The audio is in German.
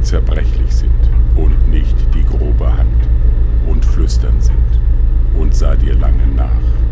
die zerbrechlich sind und nicht die grobe Hand und flüstern sind und sah dir lange nach.